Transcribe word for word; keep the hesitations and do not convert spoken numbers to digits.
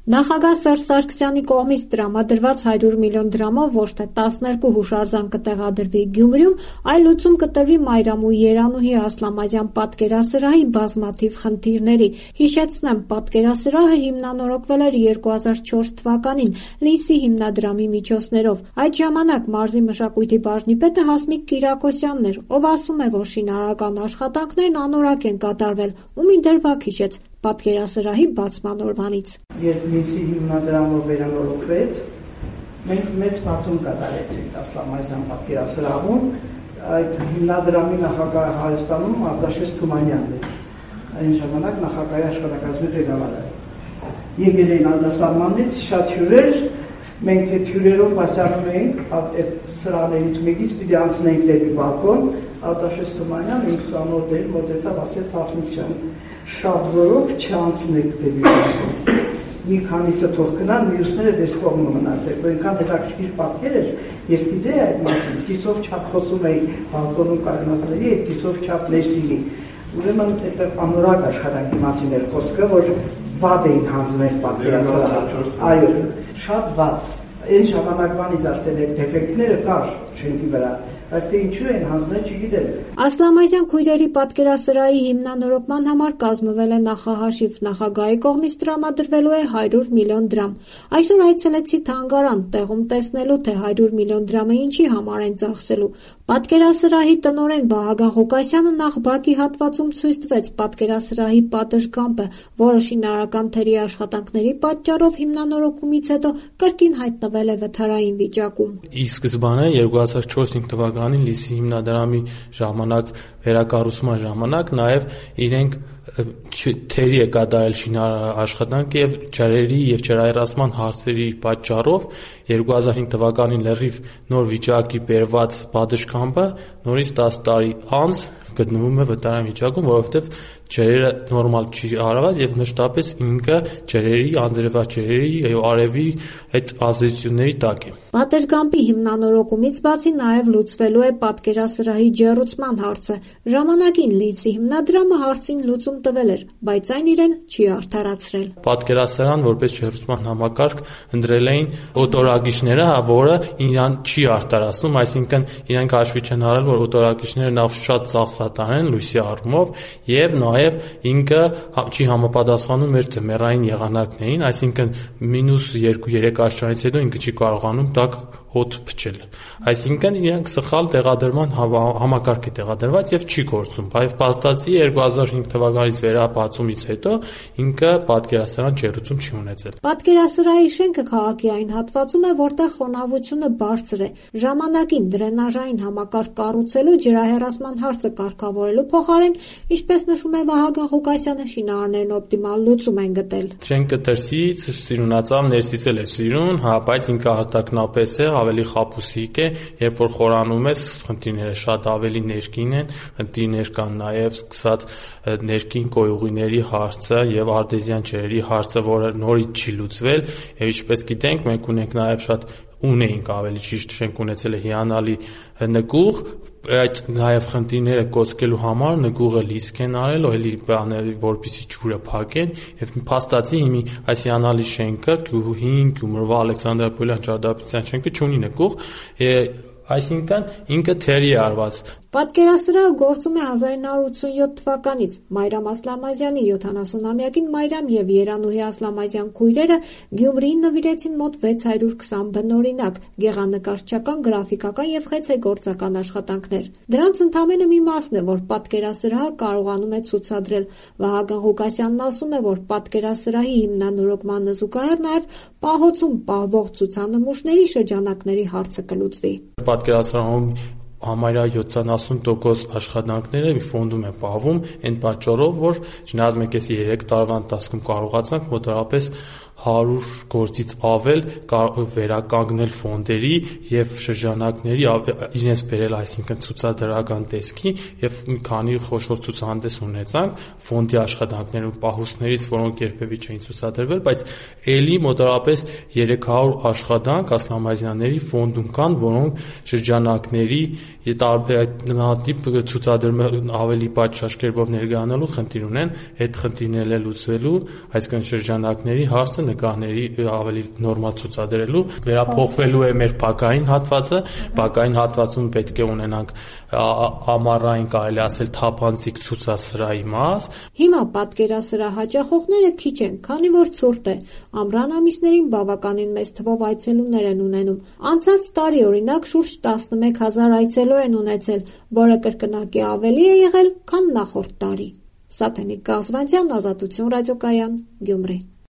Նախագահ Սերժ Սարգսյանի կողմից տրամադրված հարյուր միլիոն դրամով ոչ թե տասներկու հուշարձան կտեղադրվի Գյումրիում, այլ լուծում կտրվի Մայրամու Երանուհի Ասլամազյան պատկերասրահի բազմաթիվ խնդիրների։ Հիշեցնեմ, պատկերասրահը հիմնանորոգվել էր երկու հազար չորս թվականին Լիսի հիմնադրամի միջոցներով։ Այդ ժամանակ մարզի մշակույթի բաժնի պետը Հասմիկ Կիրակոսյանն էր, ով ասում է, որ շինարարական աշխատանքներն անորակ են կատարվել, ու մի դրվագ հիշեց պատկերասրահի բացման օրվանից։ Երբ Լիսի հիմնադրամը վերանորոգվեց, մենք մեծ բացում կատարեցինք Ասլամազյան պատկերասրահում, այդ հիմնադրամի նախագահը Հայաստանում Արտաշես Թումանյանն էր, այն ժամանակ նախագահի աշխատակազմի ղեկավարը։ Եկել էին արտասահմանից շատ հյուրեր, մենք այդ հյուրերով բարձրանում էինք, այդ սրահներից մեկից պիտի անցնեինք դեպի բալկոն, Արտաշես Թումանյանը ինձ ծանոթ էր, մոտեցավ, ասեց Հասմիկ ջան, շատ որով չանցնեք դեպի բալկոն։ Մի քանիսը թող գնան, մյուսները դες կողմը մնացեք, որ այնքան հետաքրքիր պատկեր էր, ես գիտեի այդ մասին, կիսով չափ խոսում էի բալկոնում կայունացների, այդ կիսով չափ ներսինի։ Ուրեմն այդ անորակ աշխատանքի մասին էր խոսքը, որ վատ էին հանձնել պատկերասրահը։ Այո, շատ վատ։ Այն ժամանակվանից արդեն այդ դեֆեկտները կար շենքի վրա, բայց թե ինչու են հանձնել, չգիտեմ։ Ասլամազյան քույրերի պատկերասրահի հիմնանորոգման համար կազմվել է նախահաշիվ, նախագահի կողմից տրամադրվելու է հարյուր միլիոն դրամ։ Այսօր այցելեցի թանգարան, տեղում տեսնելու, թե հարյուր միլիոն դրամը ինչի համար են ծախսելու։ Պատկերասրահի տնօրեն Վահագն Ղուկասյանը նախ բակի հատվածում ցույց տվեց պատկերասրահի պատշգամբը, որը շինարարական թերի աշխատանքների պատճառով հիմնանորոգումից հետո կրկին հայտնվել է վթարային վիճակում։ Ի սկզբանե երկու հազար չորս թվականին Լիսի հիմնադրամի ժամանակ վերակառուցման ժամանակ նաև իրենք թերի է կատարել շինարար աշխատանք եւ ջրերի եւ ջրահեռացման հարցերի պատճառով երկու հազար հինգ թվականին լրիվ նոր վիճակի բերված պատշգամբը նորից տասը տարի անց գտնվում է վտարային վիճակում, որովհետեւ ջրերը նորմալ չի արված եւ մշտապես ինքը ջրերի, անձրևված ջրերի եւ արևի այդ ազդեցությունների տակ է։ Պատշգամբի հիմնանորոգումից բացի նաև լուծվելու է պատկերասրահի ջեռուցման հարցը։ Ժամանակին Լիսի հիմնադրամը հարցին լուծում տվել էր, բայց այն իրեն չի արդարացրել։ Պատկերասրահան որպես ջեռուցման համակարգ ընտրել էին օտորագիչները, որը իրան չի արդարացնում, այսինքն իրենք հաշվի չեն առել, որ օտորագիչները նաև շատ ծախսատար են լույսի առումով եւ նաև ինքը չի համապատասխանում մեր ձմեռային եղանակներին, այսինքն մինուս երկու երեք աստիճանից հետո ինքը չի կարողանում տաք հոտ փչել։ Այսինքն իրենք սխալ տեղադրման համակարգ է տեղադրված եւ չի գործում։ Բայց փաստացի երկու հազար հինգ թվականից վերաբացումից հետո ինքը պատկերասրահ ջեռուցում չի ունեցել։ Պատկերասրահի շենքը քաղաքի այն հատվածում է, որտեղ խոնավությունը բարձր է։ Ժամանակին դրենաժային համակարգ կառուցելու ջրահեռացման հարցը կարգավորելու փոխարեն, ինչպես նշում է Վահագն Ղուկասյանը, շինարարներն օպտիմալ լուծում են գտել։ Շենքը դրսից սիրունացավ, ներսից էլ է սիրուն, հա, բայց ինքը արտակնապես է, ավելի խապուսիկ է, երբ որ խորանում ես, խնդիրները շատ ավելի ներքին են, խնդիրներ կան նաև սկսած ներքին կոյուղիների հարցը եւ արտեզյան ջրերի հարցը, որը նորից չի լուծվել, եւ ինչպես գիտենք, մենք ունենք նաև շատ ունեինք ավելի ճիշտ շենք ունեցել է հիանալի նկուղ, այդ նաև խնդիրները կոծկելու համար նկուղը լիսկ են արել, էլի բաներ, որպեսզի ջուրը փակեն, եւ փաստացի հիմի այս հիանալի շենքը հին Գյումրվա Ալեքսանդրապոլյան ճարտարապետության շենքը չունի նկուղ, այսինքն ինքը թերի է արված։ Պատկերասրահը գործում է հազար ինը հարյուր ութսունյոթ թվականից։ Մայրամ Ասլամազյանի յոթանասունամյակին Մայրամ եւ Երանուհի Ասլամազյան քույրերը Գյումրիին նվիրեցին մոտ վեց հարյուր քսան բնօրինակ, գեղանկարչական, գրաֆիկական եւ խեցեգործական աշխատանքներ։ Դրանց ընդամենը մի մասն է, որ պատկերասրահը կարողանում է ցուցադրել։ Վահագն Ղուկասյանն ասում է, որ պատկերասրահի հիմնանորոգմանը զուգահեռ նաեւ պահոցում պահվող ցուցանմուշների շրջանակների հարցը կլուծվի։ Պատկերասրահում համարյա յոթանասուն տոկոս աշխատանքները մի ֆոնդում է պահվում, այն պատճառով, որ չնայած մենք այս երեք տարվա ընթացքում կարողացանք մոտավորապես հարյուր գործից ավել վերականգնել ֆոնդերի եւ շրջանակների իրենց բերել, այսինքն ցուցադրական տեսքի եւ մի քանի խոշոր ցուցահանդես ունեցանք ֆոնդի աշխատանքներում պահուստներից, որոնք երբևէ չէին ցուցադրվել, բայց ելի մոտավորապես երեք հարյուր աշխատանք Ասլամազյանների ֆոնդում կան, որոնք շրջանակների Նմանատիպ ցուցադրում ավելի պատշաճ կերպով ներկայանալու խնդիր ունեն, այդ խնդիրները լուծվելու, այսինքն շրջանակների հարցը նկարների ավելի նորմալ ցուցադրելու, վերափոխվելու է մեր բակային հատվածը, բակային հատվածում պետք է ունենանք ամառային, կարելի ասել, թափանցիկ ցուցասրահի մաս։ Հիմա պատկերասրահ հաճախողները քիչ են, քանի որ ցուրտ է։ Ամռան ամիսներին բավականին մեծ թվով այցելուներ են ունենում։ Անցած տարի, օրինակ, շուրջ տասնմեկ հազար այցելու են ունեցել, որը կրկնակի ավելի է եղել, քան նախորդ տարի։ Սաթենիկ Կաղզվանցյան, Ազատություն ռադիոկայան, Գյումրի։